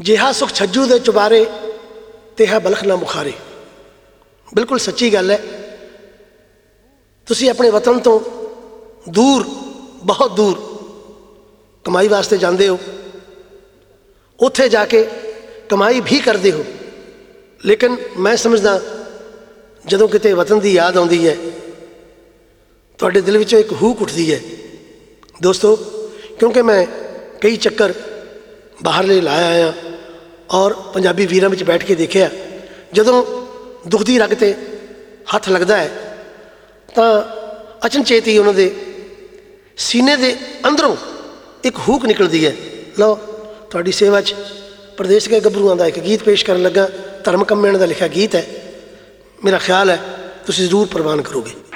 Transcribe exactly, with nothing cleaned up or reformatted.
जिहा सुख छज्जू दे चुबारे तिहा बलख ना मुखारे। बिल्कुल सच्ची गल है। तुसी अपने वतन तो दूर, बहुत दूर कमाई वास्ते जाते हो, उत्थे जाके कमाई भी करते हो, लेकिन मैं समझदा जदों किते वतन की याद आउंदी है तुहाडे दिल विचों एक हूक उठदी है। दोस्तों, क्योंकि मैं कई चक्कर बाहरले लाया आया और पंजाबी वीरां विच बैठ के देखिया, जदों दुखदी रग ते हथ लगदा है तो अचनचेत ही उन्होंने सीने दे अंदरों एक हूक निकलती है। लो, तुहाडी सेवा च प्रदेश के गभरूआं दा एक गीत पेश करन लगा। धर्म कम्मेण दा लिखिया गीत है। मेरा ख्याल है तुसीं जरूर प्रवान करोगे।